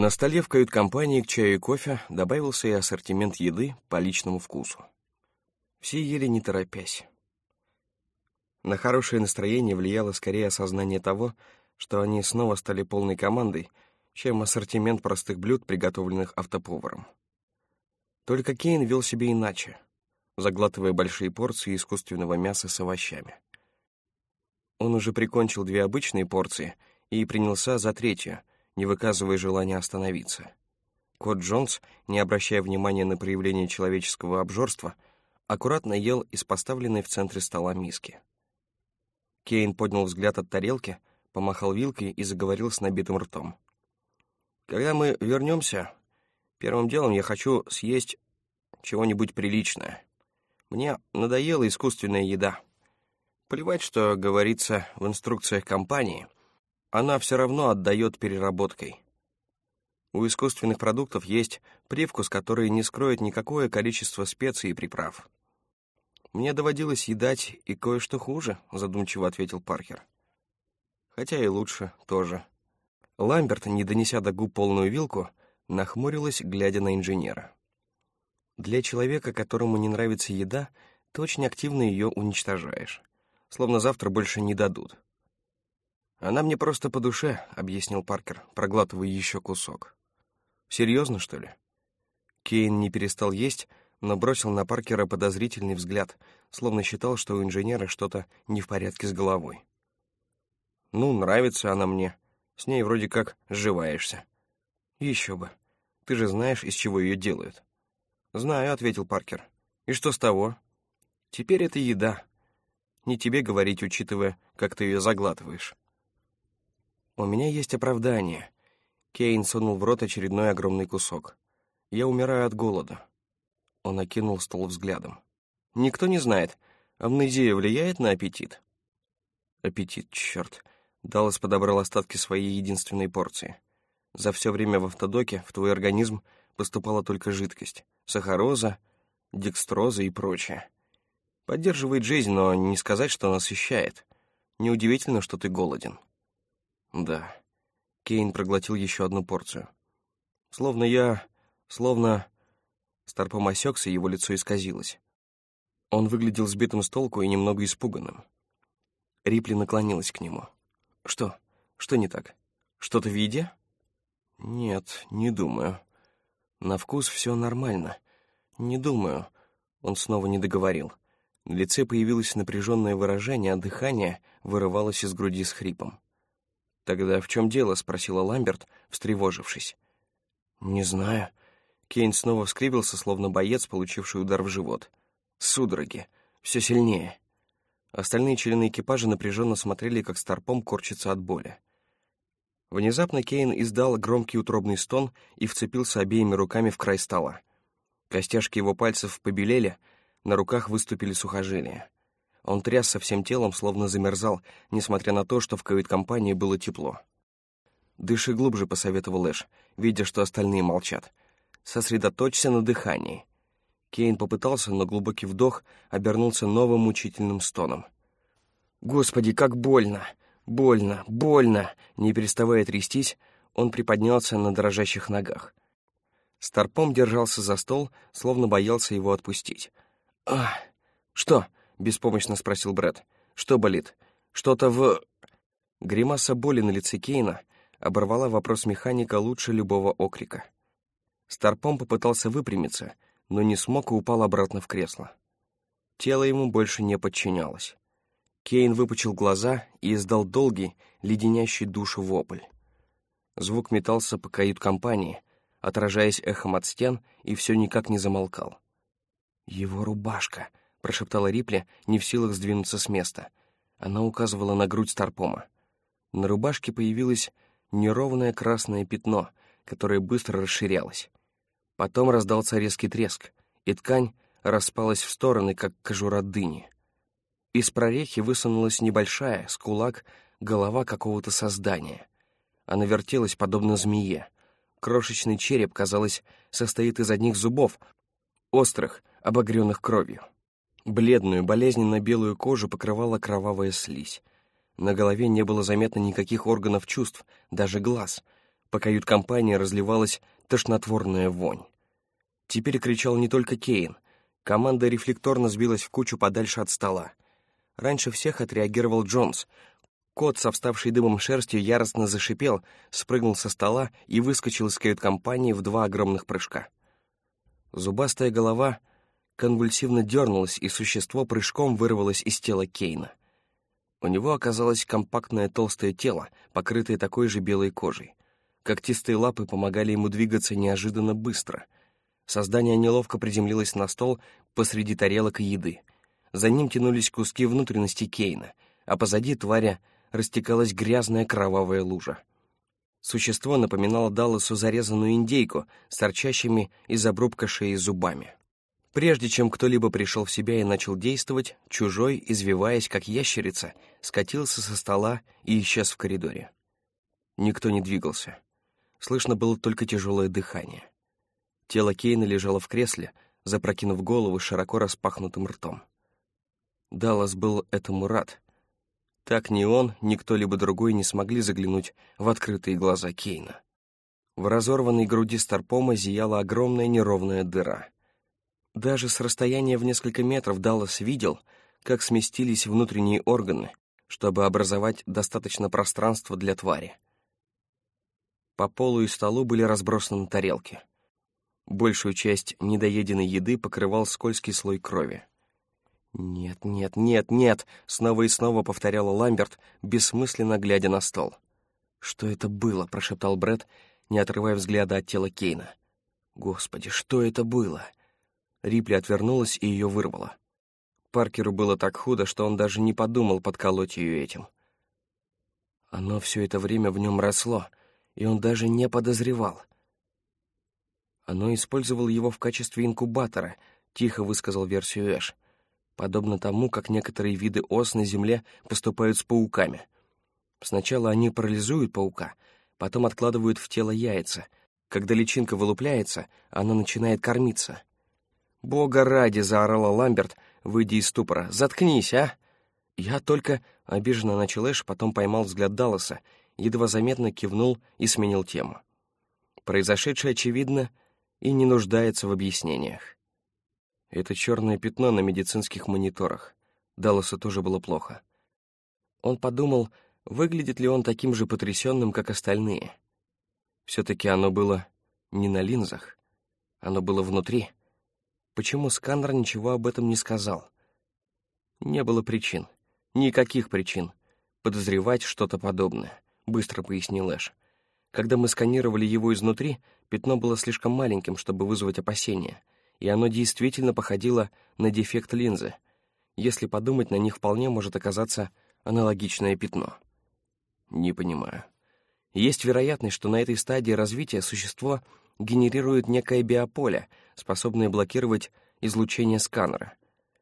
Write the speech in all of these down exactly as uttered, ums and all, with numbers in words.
На столе в кают-компании к чаю и кофе добавился и ассортимент еды по личному вкусу. Все ели не торопясь. На хорошее настроение влияло скорее осознание того, что они снова стали полной командой, чем ассортимент простых блюд, приготовленных автоповаром. Только Кейн вел себя иначе, заглатывая большие порции искусственного мяса с овощами. Он уже прикончил две обычные порции и принялся за третью, не выказывая желания остановиться. Кот Джонс, не обращая внимания на проявление человеческого обжорства, аккуратно ел из поставленной в центре стола миски. Кейн поднял взгляд от тарелки, помахал вилкой и заговорил с набитым ртом. «Когда мы вернемся, первым делом я хочу съесть чего-нибудь приличное. Мне надоела искусственная еда. Плевать, что говорится в инструкциях компании, она все равно отдает переработкой. У искусственных продуктов есть привкус, который не скроет никакое количество специй и приправ». «Мне доводилось едать и кое-что хуже», — задумчиво ответил Паркер. «Хотя и лучше тоже». Ламберт, не донеся до губ полную вилку, нахмурилась, глядя на инженера. «Для человека, которому не нравится еда, ты очень активно ее уничтожаешь. Словно завтра больше не дадут». «Она мне просто по душе», — объяснил Паркер, проглатывая еще кусок. «Серьезно, что ли?» Кейн не перестал есть, но бросил на Паркера подозрительный взгляд, словно считал, что у инженера что-то не в порядке с головой. «Ну, нравится она мне. С ней вроде как сживаешься». «Еще бы. Ты же знаешь, из чего ее делают». «Знаю», — ответил Паркер. «И что с того? Теперь это еда. Не тебе говорить, учитывая, как ты ее заглатываешь». «У меня есть оправдание». Кейн сунул в рот очередной огромный кусок. «Я умираю от голода». Он окинул стол взглядом. «Никто не знает, амнезия влияет на аппетит?» «Аппетит, черт!» Даллас подобрал остатки своей единственной порции. «За все время в автодоке в твой организм поступала только жидкость. Сахароза, декстроза и прочее. Поддерживает жизнь, но не сказать, что насыщает. Неудивительно, что ты голоден». «Да». Кейн проглотил еще одну порцию. «Словно я... словно...» Старпом осекся, его лицо исказилось. Он выглядел сбитым с толку и немного испуганным. Рипли наклонилась к нему. «Что? Что не так? Что-то в еде?» «Нет, не думаю. На вкус все нормально. Не думаю». Он снова не договорил. На лице появилось напряженное выражение, а дыхание вырывалось из груди с хрипом. «Тогда в чем дело?» — спросила Ламберт, встревожившись. «Не знаю». Кейн снова вскривился, словно боец, получивший удар в живот. «Судороги. Все сильнее». Остальные члены экипажа напряженно смотрели, как Старпом корчится от боли. Внезапно Кейн издал громкий утробный стон и вцепился обеими руками в край стола. Костяшки его пальцев побелели, на руках выступили сухожилия. Он трясся всем телом, словно замерзал, несмотря на то, что в кают-компании было тепло. «Дыши глубже», — посоветовал Эш, видя, что остальные молчат. «Сосредоточься на дыхании». Кейн попытался, но глубокий вдох обернулся новым мучительным стоном. «Господи, как больно! Больно! Больно!» Не переставая трястись, он приподнялся на дрожащих ногах. Старпом держался за стол, словно боялся его отпустить. «Ах! Что?» — беспомощно спросил Брэд. «Что болит? Что-то в...» Гримаса боли на лице Кейна оборвала вопрос механика лучше любого окрика. Старпом попытался выпрямиться, но не смог и упал обратно в кресло. Тело ему больше не подчинялось. Кейн выпучил глаза и издал долгий, леденящий душу вопль. Звук метался по кают-компании, отражаясь эхом от стен, и все никак не замолкал. «Его рубашка», — прошептала Рипли, не в силах сдвинуться с места. Она указывала на грудь Старпома. На рубашке появилось неровное красное пятно, которое быстро расширялось. Потом раздался резкий треск, и ткань распалась в стороны, как кожура дыни. Из прорехи высунулась небольшая, с кулак, голова какого-то создания. Она вертелась, подобно змее. Крошечный череп, казалось, состоит из одних зубов, острых, обогренных кровью. Бледную, болезненно-белую кожу покрывала кровавая слизь. На голове не было заметно никаких органов чувств, даже глаз. По кают-компании разливалась тошнотворная вонь. Теперь кричал не только Кейн. Команда рефлекторно сбилась в кучу подальше от стола. Раньше всех отреагировал Джонс. Кот со вставшей дымом шерстью яростно зашипел, спрыгнул со стола и выскочил из кают-компании в два огромных прыжка. Зубастая голова конвульсивно дернулась, и существо прыжком вырвалось из тела Кейна. У него оказалось компактное толстое тело, покрытое такой же белой кожей. Когтистые лапы помогали ему двигаться неожиданно быстро. Создание неловко приземлилось на стол посреди тарелок и еды. За ним тянулись куски внутренности Кейна, а позади тваря растекалась грязная кровавая лужа. Существо напоминало Далласу зарезанную индейку с торчащими из обрубка шеи зубами. Прежде чем кто-либо пришел в себя и начал действовать, чужой, извиваясь как ящерица, скатился со стола и исчез в коридоре. Никто не двигался. Слышно было только тяжелое дыхание. Тело Кейна лежало в кресле, запрокинув голову широко распахнутым ртом. Даллас был этому рад. Так ни он, ни кто-либо другой не смогли заглянуть в открытые глаза Кейна. В разорванной груди Старпома зияла огромная неровная дыра. Даже с расстояния в несколько метров Даллас видел, как сместились внутренние органы, чтобы образовать достаточно пространства для твари. По полу и столу были разбросаны тарелки. Большую часть недоеденной еды покрывал скользкий слой крови. «Нет, нет, нет, нет!» — снова и снова повторяла Ламберт, бессмысленно глядя на стол. «Что это было?» — прошептал Брэд, не отрывая взгляда от тела Кейна. «Господи, что это было?» Рипли отвернулась и ее вырвала. Паркеру было так худо, что он даже не подумал подколоть ее этим. Оно все это время в нем росло, и он даже не подозревал. Оно использовало его в качестве инкубатора, тихо высказал версию Эш, подобно тому, как некоторые виды ос на Земле поступают с пауками. Сначала они парализуют паука, потом откладывают в тело яйца. Когда личинка вылупляется, она начинает кормиться. «Бога ради!» — заорала Ламберт, выйдя из ступора. «Заткнись, а!» «Я только...» — обиженно начал Эш, потом поймал взгляд Далласа, едва заметно кивнул и сменил тему. Произошедшее, очевидно, и не нуждается в объяснениях. Это черное пятно на медицинских мониторах. Далласу тоже было плохо. Он подумал, выглядит ли он таким же потрясенным, как остальные. Все-таки оно было не на линзах, оно было внутри. Почему сканер ничего об этом не сказал? Не было причин, никаких причин подозревать что-то подобное, быстро пояснил Эш. Когда мы сканировали его изнутри, пятно было слишком маленьким, чтобы вызвать опасения, и оно действительно походило на дефект линзы. Если подумать, на них вполне может оказаться аналогичное пятно. Не понимаю. Есть вероятность, что на этой стадии развития существо генерирует некое биополе, способное блокировать излучение сканера.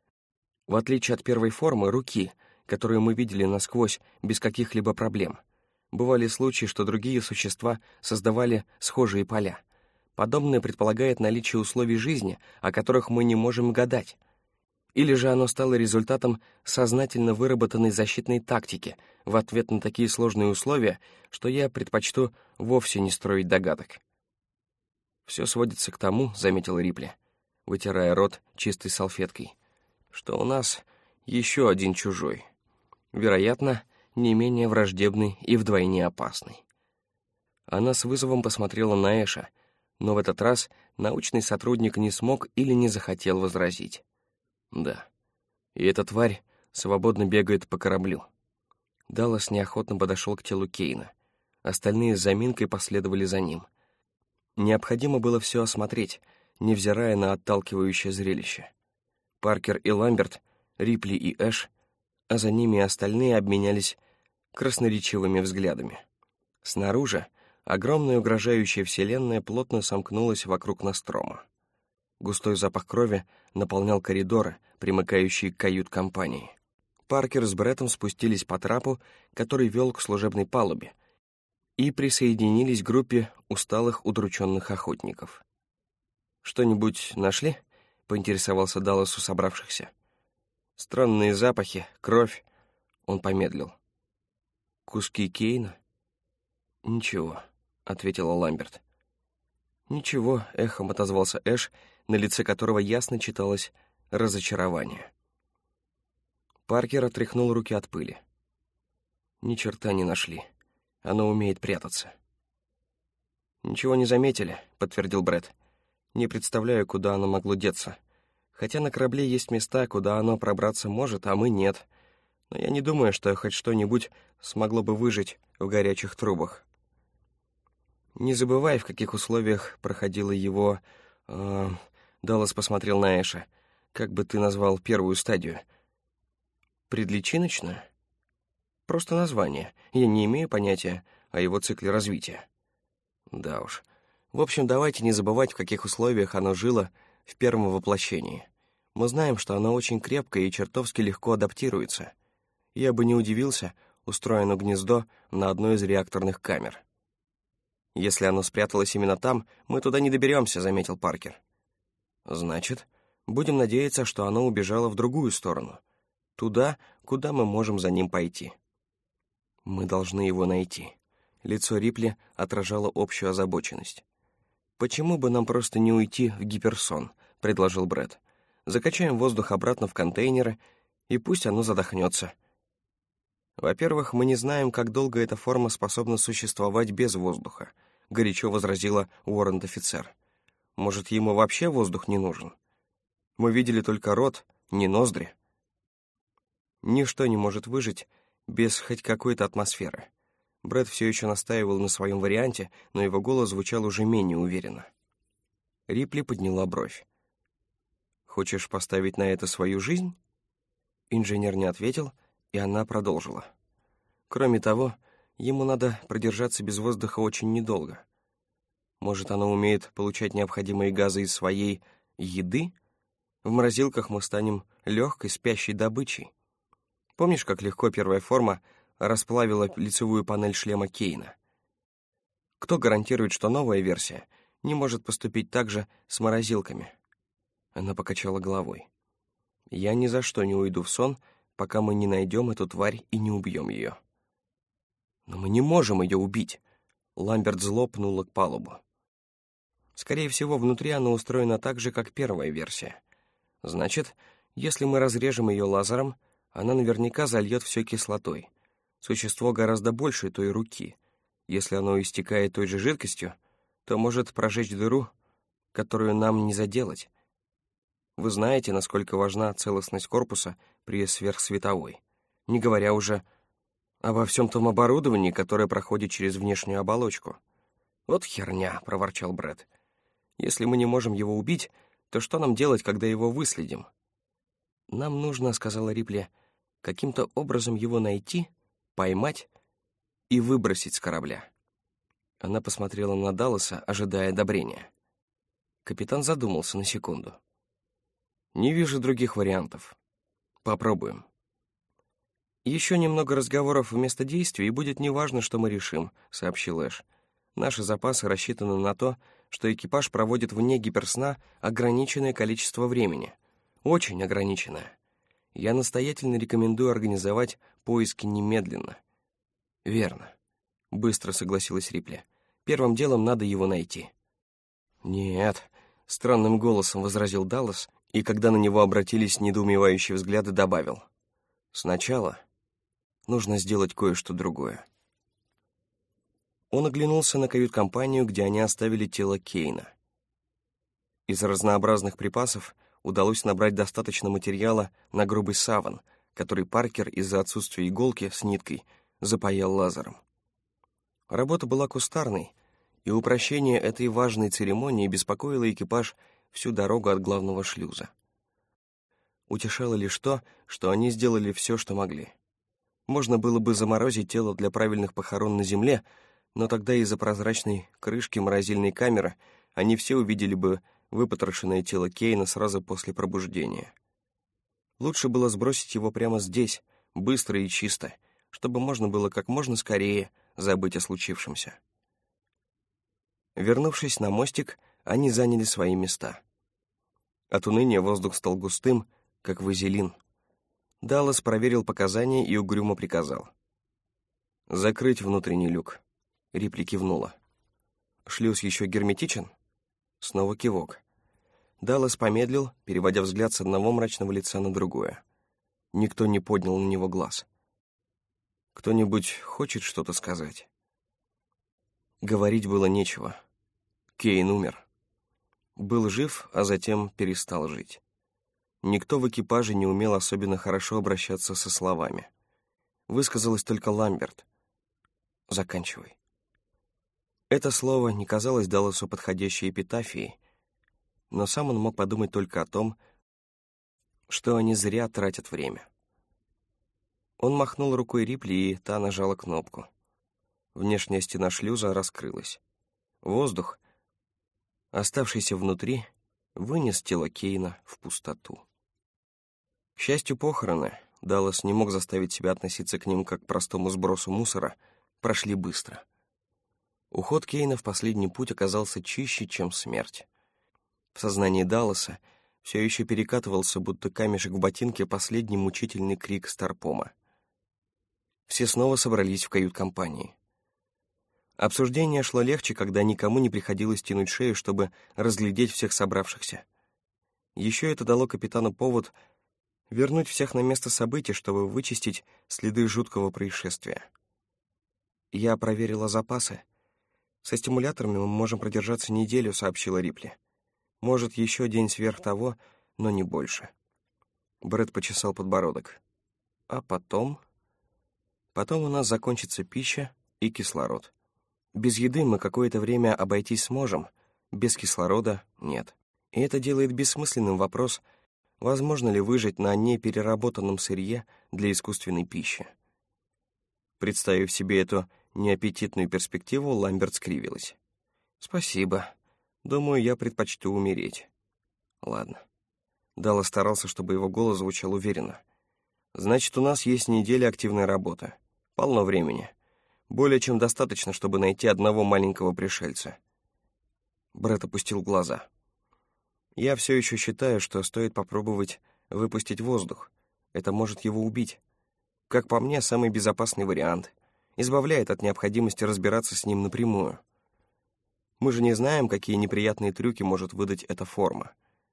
В отличие от первой формы, руки, которую мы видели насквозь без каких-либо проблем, бывали случаи, что другие существа создавали схожие поля. Подобное предполагает наличие условий жизни, о которых мы не можем гадать. Или же оно стало результатом сознательно выработанной защитной тактики в ответ на такие сложные условия, что я предпочту вовсе не строить догадок. «Все сводится к тому», — заметил Рипли, вытирая рот чистой салфеткой, «что у нас еще один чужой, вероятно, не менее враждебный и вдвойне опасный». Она с вызовом посмотрела на Эша, но в этот раз научный сотрудник не смог или не захотел возразить. «Да, и эта тварь свободно бегает по кораблю». Даллас неохотно подошел к телу Кейна. Остальные с заминкой последовали за ним. Необходимо было все осмотреть, невзирая на отталкивающее зрелище. Паркер и Ламберт, Рипли и Эш, а за ними и остальные обменялись красноречивыми взглядами. Снаружи огромная угрожающая вселенная плотно сомкнулась вокруг Нострома. Густой запах крови наполнял коридоры, примыкающие к кают-компании. Паркер с Бреттом спустились по трапу, который вел к служебной палубе, и присоединились к группе усталых, удрученных охотников. «Что-нибудь нашли?» — поинтересовался Даллас у собравшихся. «Странные запахи, кровь». Он помедлил. «Куски Кейна?» «Ничего», — ответила Ламберт. «Ничего», — эхом отозвался Эш, на лице которого ясно читалось разочарование. Паркер отряхнул руки от пыли. «Ни черта не нашли. Оно умеет прятаться». «Ничего не заметили», — подтвердил Брэд. «Не представляю, куда оно могло деться. Хотя на корабле есть места, куда оно пробраться может, а мы нет. Но я не думаю, что хоть что-нибудь смогло бы выжить в горячих трубах. Не забывай, в каких условиях проходила его...» э, Даллас посмотрел на Эша. «Как бы ты назвал первую стадию?» «Предличиночную?» «Просто название. Я не имею понятия о его цикле развития». «Да уж. В общем, давайте не забывать, в каких условиях оно жило в первом воплощении. Мы знаем, что оно очень крепкое и чертовски легко адаптируется. Я бы не удивился, устроено гнездо на одной из реакторных камер». «Если оно спряталось именно там, мы туда не доберемся», — заметил Паркер. «Значит, будем надеяться, что оно убежало в другую сторону, туда, куда мы можем за ним пойти. Мы должны его найти». Лицо Рипли отражало общую озабоченность. «Почему бы нам просто не уйти в гиперсон?» — предложил Брэд. «Закачаем воздух обратно в контейнеры, и пусть оно задохнется». «Во-первых, мы не знаем, как долго эта форма способна существовать без воздуха», — горячо возразила уоррент-офицер. «Может, ему вообще воздух не нужен? Мы видели только рот, не ноздри. Ничто не может выжить без хоть какой-то атмосферы». Брэд все еще настаивал на своем варианте, но его голос звучал уже менее уверенно. Рипли подняла бровь. «Хочешь поставить на это свою жизнь?» Инженер не ответил, и она продолжила. «Кроме того, ему надо продержаться без воздуха очень недолго. Может, оно умеет получать необходимые газы из своей еды? В морозилках мы станем легкой спящей добычей. Помнишь, как легко первая форма расплавила лицевую панель шлема Кейна? Кто гарантирует, что новая версия не может поступить так же с морозилками?» Она покачала головой. «Я ни за что не уйду в сон, пока мы не найдем эту тварь и не убьем ее». «Но мы не можем ее убить!» Ламберт зло пнула к палубу. «Скорее всего, внутри она устроена так же, как первая версия. Значит, если мы разрежем ее лазером, она наверняка зальет все кислотой. Существо гораздо больше той руки. Если оно истекает той же жидкостью, то может прожечь дыру, которую нам не заделать. Вы знаете, насколько важна целостность корпуса при сверхсветовой, не говоря уже обо всем том оборудовании, которое проходит через внешнюю оболочку». «Вот херня», — проворчал Брэд. «Если мы не можем его убить, то что нам делать, когда его выследим?» «Нам нужно», — сказала Рипли, — «каким-то образом его найти, поймать и выбросить с корабля». Она посмотрела на Далласа, ожидая одобрения. Капитан задумался на секунду. «Не вижу других вариантов. Попробуем». «Еще немного разговоров вместо действий, и будет неважно, что мы решим», — сообщил Эш. «Наши запасы рассчитаны на то, что экипаж проводит вне гиперсна ограниченное количество времени. Очень ограниченное. Я настоятельно рекомендую организовать поиски немедленно». «Верно», — быстро согласилась Рипли. «Первым делом надо его найти». «Нет», — странным голосом возразил Даллас, и когда на него обратились недоумевающие взгляды, добавил. «Сначала нужно сделать кое-что другое». Он оглянулся на кают-компанию, где они оставили тело Кейна. Из разнообразных припасов удалось набрать достаточно материала на грубый саван, который Паркер из-за отсутствия иголки с ниткой запаял лазером. Работа была кустарной, и упрощение этой важной церемонии беспокоило экипаж всю дорогу от главного шлюза. Утешало лишь то, что они сделали все, что могли. Можно было бы заморозить тело для правильных похорон на земле, но тогда из-за прозрачной крышки морозильной камеры они все увидели бы выпотрошенное тело Кейна сразу после пробуждения. Лучше было сбросить его прямо здесь, быстро и чисто, чтобы можно было как можно скорее забыть о случившемся. Вернувшись на мостик, они заняли свои места. От уныния воздух стал густым, как вазелин. Даллас проверил показания и угрюмо приказал: «Закрыть внутренний люк». Рипли кивнула. Шлюз еще герметичен? Снова кивок. Даллас помедлил, переводя взгляд с одного мрачного лица на другое. Никто не поднял на него глаз. Кто-нибудь хочет что-то сказать? Говорить было нечего. Кейн умер. Был жив, а затем перестал жить. Никто в экипаже не умел особенно хорошо обращаться со словами. Высказалась только Ламберт. «Заканчивай». Это слово не казалось Далласу подходящей эпитафией, но сам он мог подумать только о том, что они зря тратят время. Он махнул рукой Рипли, и та нажала кнопку. Внешняя стена шлюза раскрылась. Воздух, оставшийся внутри, вынес тело Кейна в пустоту. К счастью, похороны, Даллас не мог заставить себя относиться к ним как к простому сбросу мусора, прошли быстро. Уход Кейна в последний путь оказался чище, чем смерть. В сознании Далласа все еще перекатывался, будто камешек в ботинке, последний мучительный крик Старпома. Все снова собрались в кают-компании. Обсуждение шло легче, когда никому не приходилось тянуть шею, чтобы разглядеть всех собравшихся. Еще это дало капитану повод вернуть всех на место событий, чтобы вычистить следы жуткого происшествия. «Я проверила запасы. Со стимуляторами мы можем продержаться неделю», — сообщила Рипли. «Может, еще день сверх того, но не больше». Брэд почесал подбородок. «А потом?» «Потом у нас закончится пища и кислород. Без еды мы какое-то время обойтись сможем, без кислорода — нет. И это делает бессмысленным вопрос, возможно ли выжить на непереработанном сырье для искусственной пищи». Представив себе эту неаппетитную перспективу, Ламберт скривилась. «Спасибо. Думаю, я предпочту умереть». «Ладно». Даллас старался, чтобы его голос звучал уверенно. «Значит, у нас есть неделя активной работы. Полно времени. Более чем достаточно, чтобы найти одного маленького пришельца». Брэд опустил глаза. «Я все еще считаю, что стоит попробовать выпустить воздух. Это может его убить. Как по мне, самый безопасный вариант. Избавляет от необходимости разбираться с ним напрямую. Мы же не знаем, какие неприятные трюки может выдать эта форма».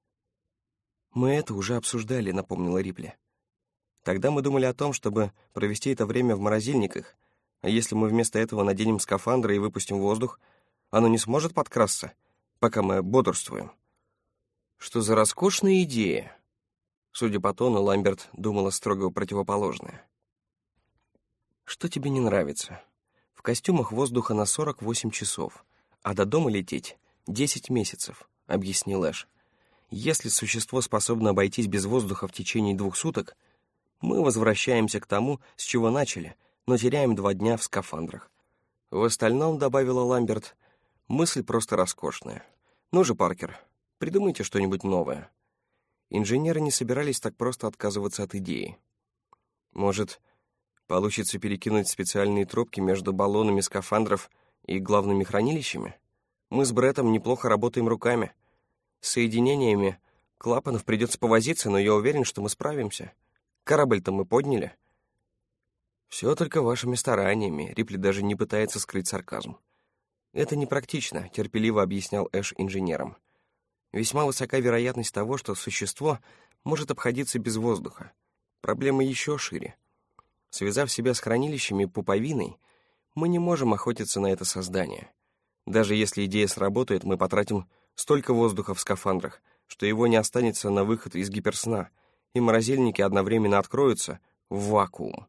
«Мы это уже обсуждали», — напомнила Рипли. «Тогда мы думали о том, чтобы провести это время в морозильниках, а если мы вместо этого наденем скафандры и выпустим воздух, оно не сможет подкрасться, пока мы бодрствуем». «Что за роскошная идея?» Судя по тону, Ламберт думала строго противоположное. «Что тебе не нравится? В костюмах воздуха на сорок восемь часов, а до дома лететь десять месяцев», — объяснил Эш. «Если существо способно обойтись без воздуха в течение двух суток, мы возвращаемся к тому, с чего начали, но теряем два дня в скафандрах. В остальном, — добавила Ламберт, — мысль просто роскошная. Ну же, Паркер, придумайте что-нибудь новое». Инженеры не собирались так просто отказываться от идеи. «Может, получится перекинуть специальные трубки между баллонами скафандров и главными хранилищами? Мы с Бреттом неплохо работаем руками. С соединениями клапанов придется повозиться, но я уверен, что мы справимся. Корабль-то мы подняли». «Все только вашими стараниями», — Рипли даже не пытается скрыть сарказм. «Это непрактично», — терпеливо объяснял Эш инженерам. «Весьма высока вероятность того, что существо может обходиться без воздуха. Проблема еще шире. Связав себя с хранилищами пуповиной, мы не можем охотиться на это создание. Даже если идея сработает, мы потратим столько воздуха в скафандрах, что его не останется на выход из гиперсна, и морозильники одновременно откроются в вакуум.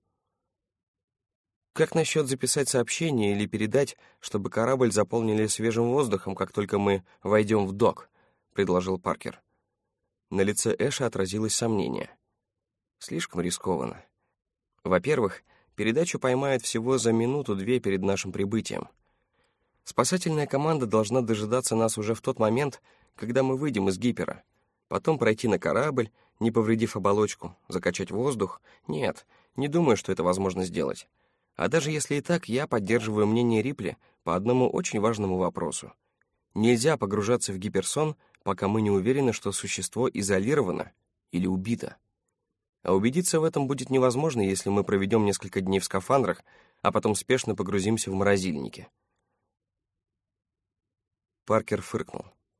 Как насчет записать сообщение или передать, чтобы корабль заполнили свежим воздухом, как только мы войдем в док?» — предложил Паркер. На лице Эша отразилось сомнение. «Слишком рискованно. Во-первых, передачу поймают всего за минуту-две перед нашим прибытием. Спасательная команда должна дожидаться нас уже в тот момент, когда мы выйдем из гипера. Потом пройти на корабль, не повредив оболочку, закачать воздух. Нет, не думаю, что это возможно сделать. А даже если и так, я поддерживаю мнение Рипли по одному очень важному вопросу. Нельзя погружаться в гиперсон, пока мы не уверены, что существо изолировано или убито. А убедиться в этом будет невозможно, если мы проведем несколько дней в скафандрах, а потом спешно погрузимся в морозильники». Паркер фыркнул.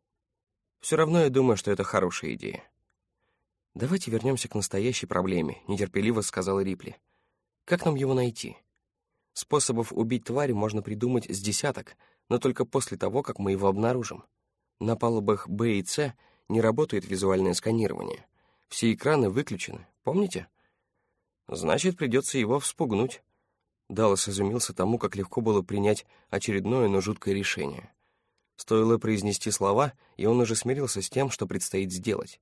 «Все равно я думаю, что это хорошая идея». «Давайте вернемся к настоящей проблеме», — нетерпеливо сказала Рипли. «Как нам его найти? Способов убить тварь можно придумать с десяток, но только после того, как мы его обнаружим. На палубах Б и С не работает визуальное сканирование. Все экраны выключены, помните? Значит, придется его вспугнуть». Даллас изумился тому, как легко было принять очередное, но жуткое решение. Стоило произнести слова, и он уже смирился с тем, что предстоит сделать.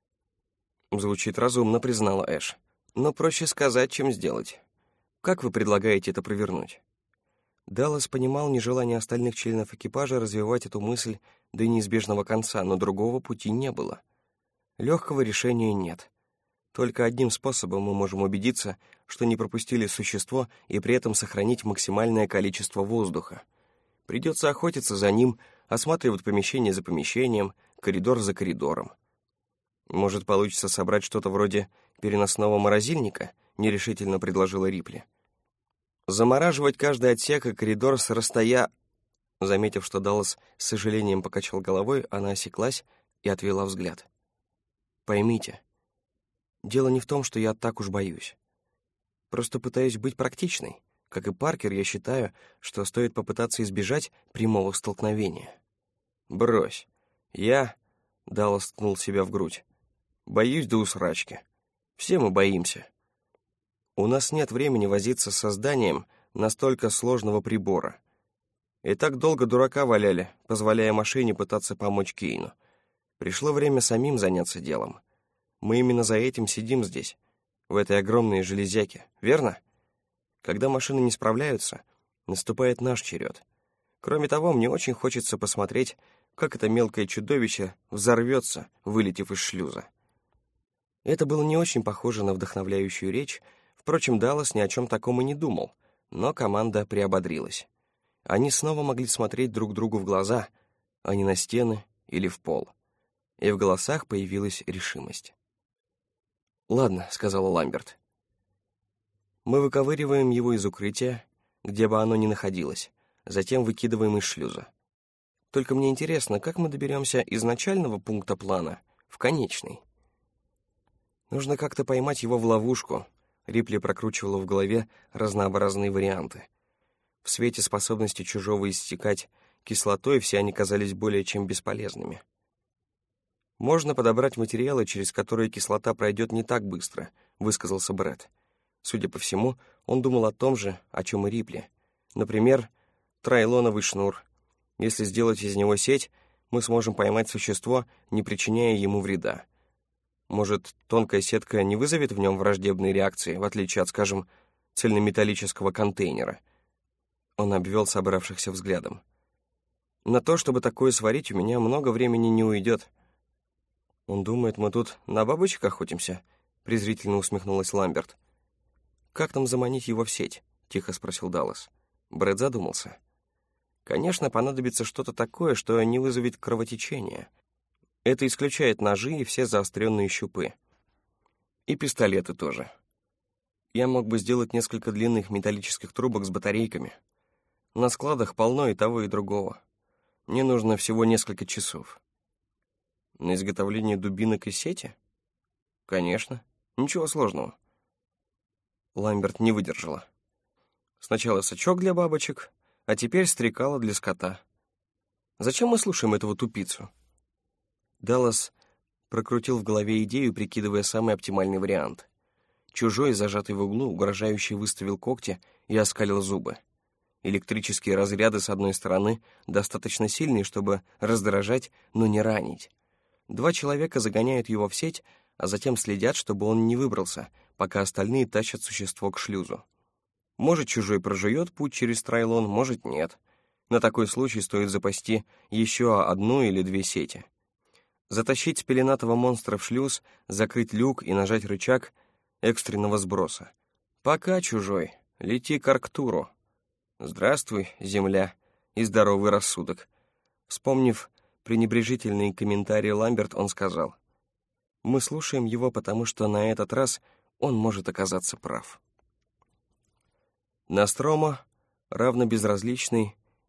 «Звучит разумно», — признала Эш. «Но проще сказать, чем сделать. Как вы предлагаете это провернуть?» Даллас понимал нежелание остальных членов экипажа развивать эту мысль до неизбежного конца, но другого пути не было. Легкого решения нет. Только одним способом мы можем убедиться, что не пропустили существо и при этом сохранить максимальное количество воздуха. Придется охотиться за ним, осматривать помещение за помещением, коридор за коридором. «Может, получится собрать что-то вроде переносного морозильника?» — нерешительно предложила Рипли. «Замораживать каждый отсек и коридор с расстоя...» Заметив, что Даллас с сожалением покачал головой, она осеклась и отвела взгляд. «Поймите, дело не в том, что я так уж боюсь. Просто пытаюсь быть практичной. Как и Паркер, я считаю, что стоит попытаться избежать прямого столкновения». «Брось. Я...» — Даллас ткнул себя в грудь. «Боюсь до усрачки. Все мы боимся. У нас нет времени возиться с созданием настолько сложного прибора. И так долго дурака валяли, позволяя машине пытаться помочь Кейну. Пришло время самим заняться делом. Мы именно за этим сидим здесь, в этой огромной железяке, верно? Когда машины не справляются, наступает наш черед. Кроме того, мне очень хочется посмотреть, как это мелкое чудовище взорвется, вылетев из шлюза». Это было не очень похоже на вдохновляющую речь. Впрочем, Даллас ни о чем таком и не думал, но команда приободрилась. Они снова могли смотреть друг другу в глаза, а не на стены или в пол. И в голосах появилась решимость. «Ладно», — сказала Ламберт. «Мы выковыриваем его из укрытия, где бы оно ни находилось, затем выкидываем из шлюза. Только мне интересно, как мы доберемся из начального пункта плана в конечный? Нужно как-то поймать его в ловушку». Рипли прокручивала в голове разнообразные варианты. В свете способности чужого истекать кислотой все они казались более чем бесполезными. «Можно подобрать материалы, через которые кислота пройдет не так быстро», — высказался Брэд. Судя по всему, он думал о том же, о чем и Рипли. Например, трейлоновый шнур. Если сделать из него сеть, мы сможем поймать существо, не причиняя ему вреда. Может, тонкая сетка не вызовет в нем враждебной реакции, в отличие от, скажем, цельнометаллического контейнера? Он обвел собравшихся взглядом. «На то, чтобы такое сварить, у меня много времени не уйдет». «Он думает, мы тут на бабочек охотимся?» — презрительно усмехнулась Ламберт. «Как нам заманить его в сеть?» — тихо спросил Даллас. Брэд задумался. «Конечно, понадобится что-то такое, что не вызовет кровотечения. Это исключает ножи и все заостренные щупы. И пистолеты тоже. Я мог бы сделать несколько длинных металлических трубок с батарейками. На складах полно и того, и другого. Мне нужно всего несколько часов». «На изготовление дубинок из сети?» «Конечно. Ничего сложного». Ламберт не выдержала. «Сначала сачок для бабочек, а теперь стрекало для скота. Зачем мы слушаем этого тупицу?» Даллас прокрутил в голове идею, прикидывая самый оптимальный вариант. Чужой, зажатый в углу, угрожающе выставил когти и оскалил зубы. Электрические разряды с одной стороны достаточно сильные, чтобы раздражать, но не ранить. Два человека загоняют его в сеть, а затем следят, чтобы он не выбрался, пока остальные тащат существо к шлюзу. Может, чужой прожует путь через трейлон, может, нет. На такой случай стоит запасти еще одну или две сети. Затащить спеленатого монстра в шлюз, закрыть люк и нажать рычаг экстренного сброса. «Пока, чужой, лети к Арктуру. Здравствуй, земля, и здоровый рассудок». Вспомнив пренебрежительные комментарии Ламберт, он сказал: «Мы слушаем его, потому что на этот раз он может оказаться прав». Ностромо, равно безразличный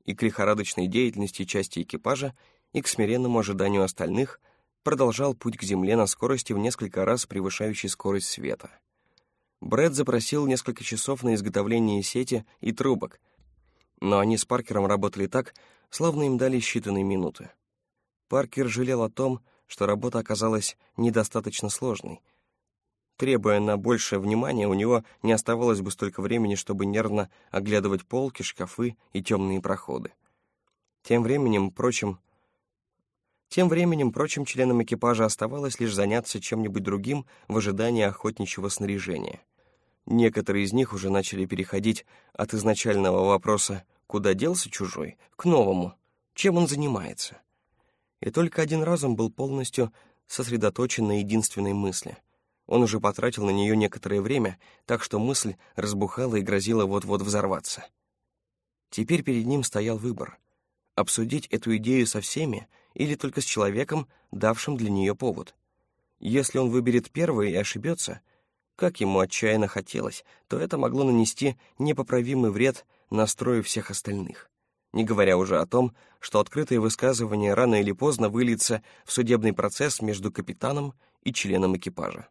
и к лихорадочной деятельности части экипажа, и к смиренному ожиданию остальных, продолжал путь к Земле на скорости в несколько раз превышающей скорость света. Брэд запросил несколько часов на изготовление сети и трубок, но они с Паркером работали так, словно им дали считанные минуты. Паркер жалел о том, что работа оказалась недостаточно сложной. Требуя на большее внимание, у него не оставалось бы столько времени, чтобы нервно оглядывать полки, шкафы и темные проходы. Тем временем, прочим, Тем временем прочим членам экипажа оставалось лишь заняться чем-нибудь другим в ожидании охотничьего снаряжения. Некоторые из них уже начали переходить от изначального вопроса «Куда делся чужой?» к новому «Чем он занимается?». И только один разум был полностью сосредоточен на единственной мысли. Он уже потратил на нее некоторое время, так что мысль разбухала и грозила вот-вот взорваться. Теперь перед ним стоял выбор — обсудить эту идею со всеми или только с человеком, давшим для нее повод. Если он выберет первое и ошибется, как ему отчаянно хотелось, то это могло нанести непоправимый вред настрою всех остальных, не говоря уже о том, что открытое высказывание рано или поздно выльется в судебный процесс между капитаном и членом экипажа.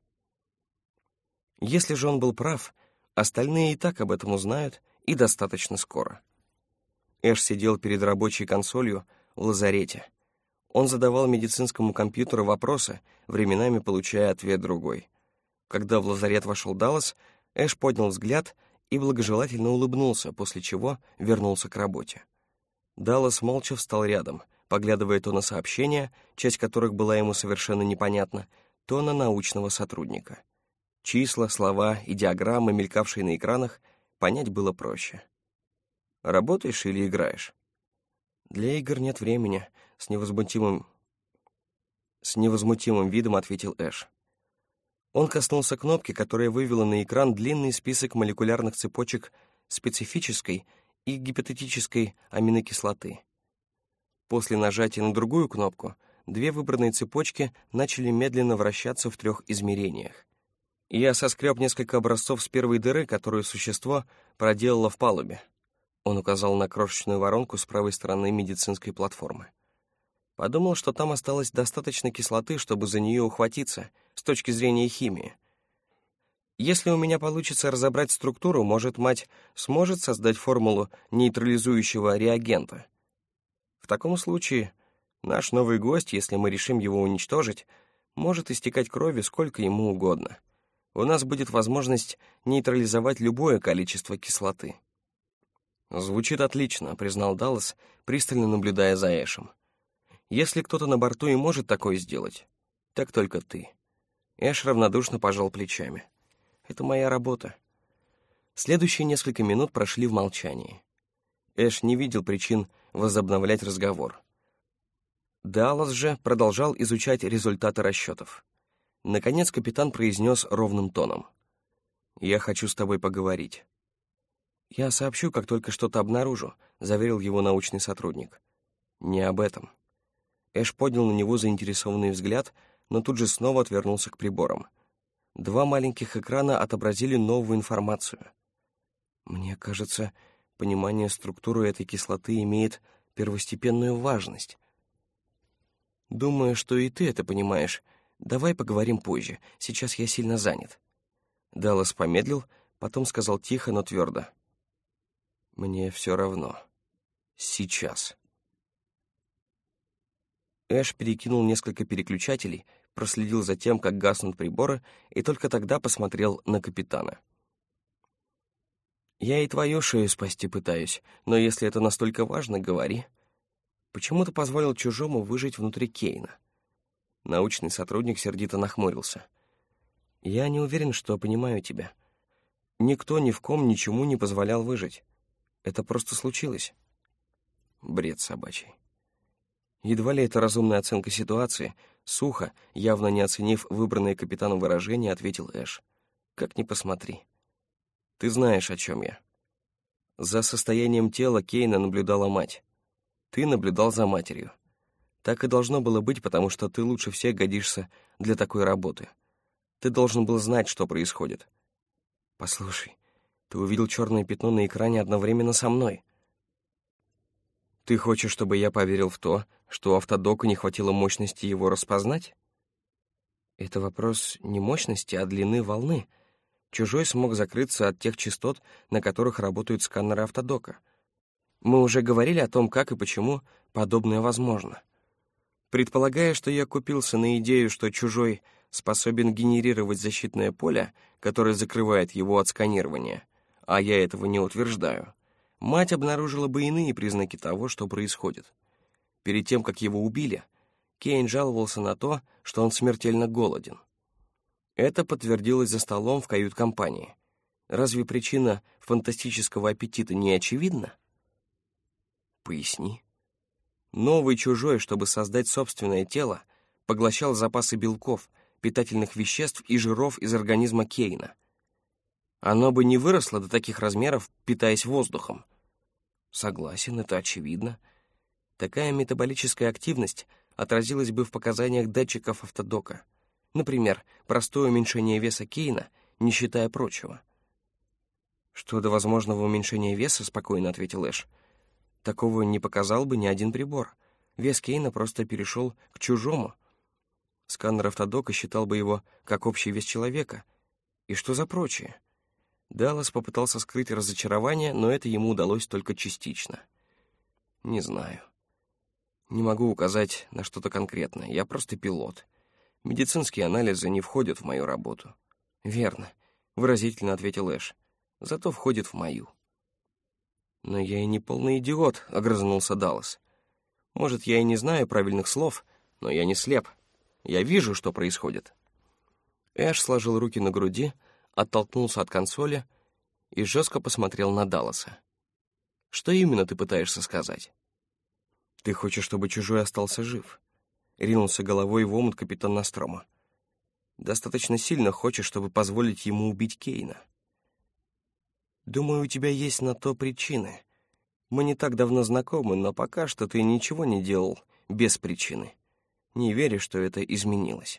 Если же он был прав, остальные и так об этом узнают, и достаточно скоро. Эш сидел перед рабочей консолью в лазарете. Он задавал медицинскому компьютеру вопросы, временами получая ответ другой. Когда в лазарет вошел Даллас, Эш поднял взгляд и благожелательно улыбнулся, после чего вернулся к работе. Даллас молча встал рядом, поглядывая то на сообщения, часть которых была ему совершенно непонятна, то на научного сотрудника. Числа, слова и диаграммы, мелькавшие на экранах, понять было проще. «Работаешь или играешь?» «Для игр нет времени», — с невозмутимым... с невозмутимым видом ответил Эш. Он коснулся кнопки, которая вывела на экран длинный список молекулярных цепочек специфической и гипотетической аминокислоты. После нажатия на другую кнопку две выбранные цепочки начали медленно вращаться в трех измерениях. Я соскреб несколько образцов с первой дыры, которую существо проделало в палубе. Он указал на крошечную воронку с правой стороны медицинской платформы. Подумал, что там осталось достаточно кислоты, чтобы за нее ухватиться, с точки зрения химии. Если у меня получится разобрать структуру, может, мать сможет создать формулу нейтрализующего реагента. В таком случае наш новый гость, если мы решим его уничтожить, может истекать кровью сколько ему угодно. У нас будет возможность нейтрализовать любое количество кислоты. «Звучит отлично», — признал Даллас, пристально наблюдая за Эшем. «Если кто-то на борту и может такое сделать, так только ты». Эш равнодушно пожал плечами. «Это моя работа». Следующие несколько минут прошли в молчании. Эш не видел причин возобновлять разговор. Даллас же продолжал изучать результаты расчетов. Наконец капитан произнес ровным тоном: «Я хочу с тобой поговорить». «Я сообщу, как только что-то обнаружу», — заверил его научный сотрудник. «Не об этом». Эш поднял на него заинтересованный взгляд, но тут же снова отвернулся к приборам. Два маленьких экрана отобразили новую информацию. «Мне кажется, понимание структуры этой кислоты имеет первостепенную важность. Думаю, что и ты это понимаешь. Давай поговорим позже, сейчас я сильно занят». Даллас помедлил, потом сказал тихо, но твердо: «Мне все равно. Сейчас». Эш перекинул несколько переключателей, проследил за тем, как гаснут приборы, и только тогда посмотрел на капитана. «Я и твою шею спасти пытаюсь, но если это настолько важно, говори. Почему ты позволил чужому выжить внутри Кейна?» Научный сотрудник сердито нахмурился. «Я не уверен, что понимаю тебя. Никто ни в ком ничему не позволял выжить. Это просто случилось». Бред собачий. Едва ли это разумная оценка ситуации, сухо, явно не оценив выбранное капитаном выражение, ответил Эш. «Как ни посмотри. Ты знаешь, о чем я. За состоянием тела Кейна наблюдала мать. Ты наблюдал за матерью. Так и должно было быть, потому что ты лучше всех годишься для такой работы. Ты должен был знать, что происходит. Послушай, ты увидел черное пятно на экране одновременно со мной». Ты хочешь, чтобы я поверил в то, что у автодока не хватило мощности его распознать? Это вопрос не мощности, а длины волны. Чужой смог закрыться от тех частот, на которых работают сканеры автодока. Мы уже говорили о том, как и почему подобное возможно. Предполагая, что я купился на идею, что чужой способен генерировать защитное поле, которое закрывает его от сканирования, а я этого не утверждаю, мать обнаружила бы иные признаки того, что происходит. Перед тем, как его убили, Кейн жаловался на то, что он смертельно голоден. Это подтвердилось за столом в кают-компании. Разве причина фантастического аппетита не очевидна? Поясни. Новый чужой, чтобы создать собственное тело, поглощал запасы белков, питательных веществ и жиров из организма Кейна. Оно бы не выросло до таких размеров, питаясь воздухом. Согласен, это очевидно. Такая метаболическая активность отразилась бы в показаниях датчиков автодока. Например, простое уменьшение веса Кейна, не считая прочего. «Что до возможного уменьшения веса», — спокойно ответил Эш, «такого не показал бы ни один прибор. Вес Кейна просто перешел к чужому. Сканер автодока считал бы его как общий вес человека. И что за прочее?» Даллас попытался скрыть разочарование, но это ему удалось только частично. «Не знаю. Не могу указать на что-то конкретное. Я просто пилот. Медицинские анализы не входят в мою работу». «Верно», — выразительно ответил Эш. «Зато входит в мою». «Но я и не полный идиот», — огрызнулся Даллас. «Может, я и не знаю правильных слов, но я не слеп. Я вижу, что происходит». Эш сложил руки на груди, оттолкнулся от консоли и жестко посмотрел на Далласа. «Что именно ты пытаешься сказать?» «Ты хочешь, чтобы чужой остался жив?» — ринулся головой в омут капитан Нострома. «Достаточно сильно хочешь, чтобы позволить ему убить Кейна?» «Думаю, у тебя есть на то причины. Мы не так давно знакомы, но пока что ты ничего не делал без причины. Не верю, что это изменилось».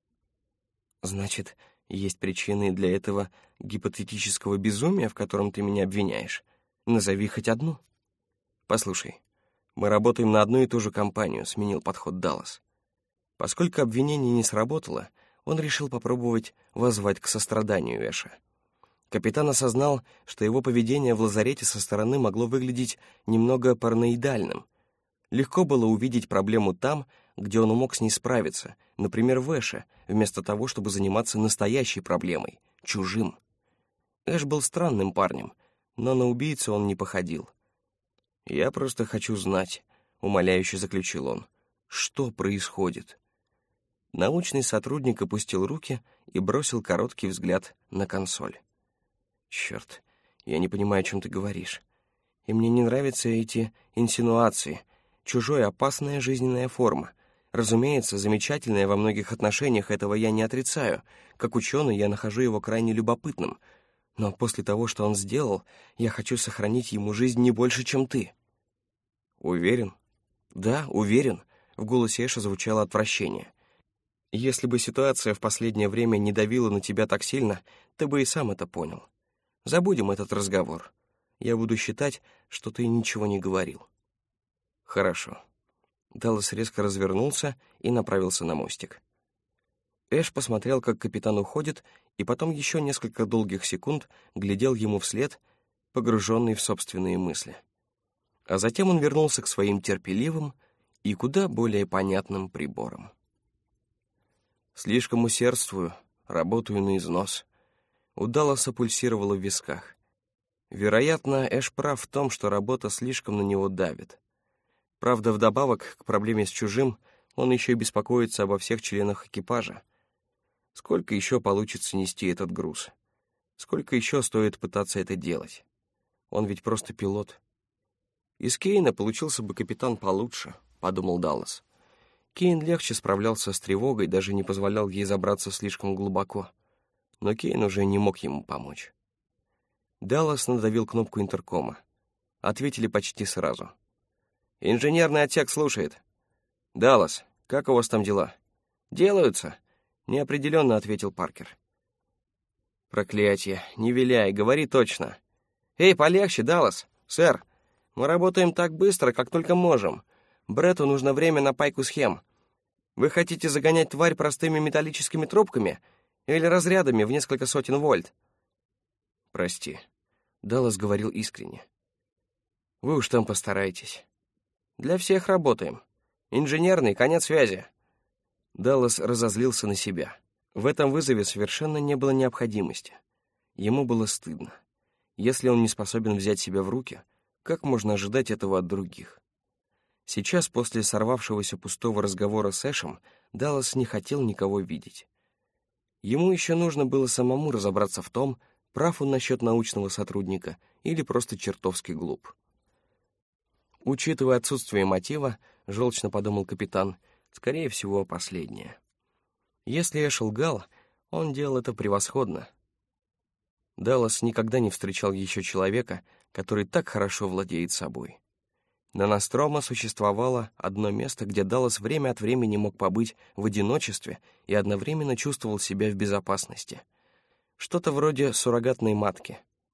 «Значит, есть причины для этого гипотетического безумия, в котором ты меня обвиняешь? Назови хоть одну». «Послушай, мы работаем на одну и ту же компанию», — сменил подход Даллас. Поскольку обвинение не сработало, он решил попробовать воззвать к состраданию Эша. Капитан осознал, что его поведение в лазарете со стороны могло выглядеть немного параноидальным. Легко было увидеть проблему там, где он мог с ней справиться, например, в Эше, вместо того, чтобы заниматься настоящей проблемой — чужим. Эш был странным парнем, но на убийцу он не походил. «Я просто хочу знать», — умоляюще заключил он, — «что происходит?» Научный сотрудник опустил руки и бросил короткий взгляд на консоль. «Черт, я не понимаю, о чем ты говоришь. И мне не нравятся эти инсинуации. Чужой — опасная жизненная форма. Разумеется, замечательная во многих отношениях, этого я не отрицаю. Как ученый я нахожу его крайне любопытным. Но после того, что он сделал, я хочу сохранить ему жизнь не больше, чем ты». «Уверен?» «Да, уверен», — в голосе Эша звучало отвращение. «Если бы ситуация в последнее время не давила на тебя так сильно, ты бы и сам это понял. Забудем этот разговор. Я буду считать, что ты ничего не говорил». «Хорошо». Даллас резко развернулся и направился на мостик. Эш посмотрел, как капитан уходит, и потом еще несколько долгих секунд глядел ему вслед, погруженный в собственные мысли. А затем он вернулся к своим терпеливым и куда более понятным приборам. «Слишком усердствую, работаю на износ». У Далласа пульсировало в висках. Вероятно, Эш прав в том, что работа слишком на него давит. Правда, вдобавок к проблеме с чужим, он еще и беспокоится обо всех членах экипажа. Сколько еще получится нести этот груз? Сколько еще стоит пытаться это делать? Он ведь просто пилот. Из Кейна получился бы капитан получше, подумал Даллас. Кейн легче справлялся с тревогой, даже не позволял ей забраться слишком глубоко. Но Кейн уже не мог ему помочь. Даллас надавил кнопку интеркома. Ответили почти сразу. «Инженерный отсек слушает». «Даллас, как у вас там дела?» «Делаются», — неопределенно ответил Паркер. «Проклятье, не виляй, говори точно». «Эй, полегче, Даллас, сэр, Мы работаем так быстро, как только можем. Бретту нужно время на пайку схем. Вы хотите загонять тварь простыми металлическими трубками или разрядами в несколько сотен вольт?» «Прости», — Даллас говорил искренне. «Вы уж там постарайтесь. Для всех работаем. Инженерный, конец связи». Даллас разозлился на себя. В этом вызове совершенно не было необходимости. Ему было стыдно. Если он не способен взять себя в руки, как можно ожидать этого от других? Сейчас, после сорвавшегося пустого разговора с Эшем, Даллас не хотел никого видеть. Ему еще нужно было самому разобраться в том, прав он насчет научного сотрудника или просто чертовски глуп. Учитывая отсутствие мотива, желчно подумал капитан, скорее всего, последнее. Если Эш лгал, он делал это превосходно. Даллас никогда не встречал еще человека, который так хорошо владеет собой. На Ностромо существовало одно место, где Даллас время от времени мог побыть в одиночестве и одновременно чувствовал себя в безопасности. Что-то вроде суррогатной матки.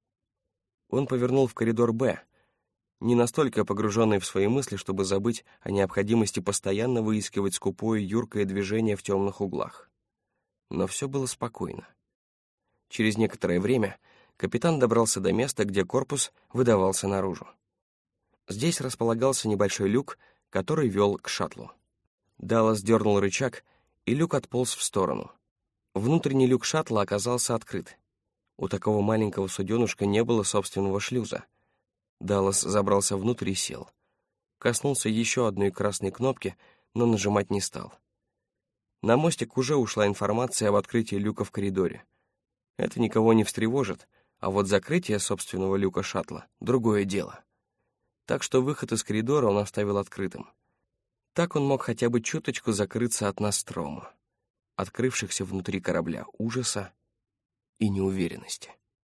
Он повернул в коридор «Б», не настолько погруженный в свои мысли, чтобы забыть о необходимости постоянно выискивать скупое юркое движение в темных углах. Но все было спокойно. Через некоторое время капитан добрался до места, где корпус выдавался наружу. Здесь располагался небольшой люк, который вел к шаттлу. Даллас дернул рычаг, и люк отполз в сторону. Внутренний люк шаттла оказался открыт. У такого маленького суденушка не было собственного шлюза. Даллас забрался внутрь и сел. Коснулся еще одной красной кнопки, но нажимать не стал. На мостик уже ушла информация об открытии люка в коридоре. Это никого не встревожит, а вот закрытие собственного люка шаттла — другое дело. Так что выход из коридора он оставил открытым. Так он мог хотя бы чуточку закрыться от Ностромо, открывшихся внутри корабля ужаса и неуверенности.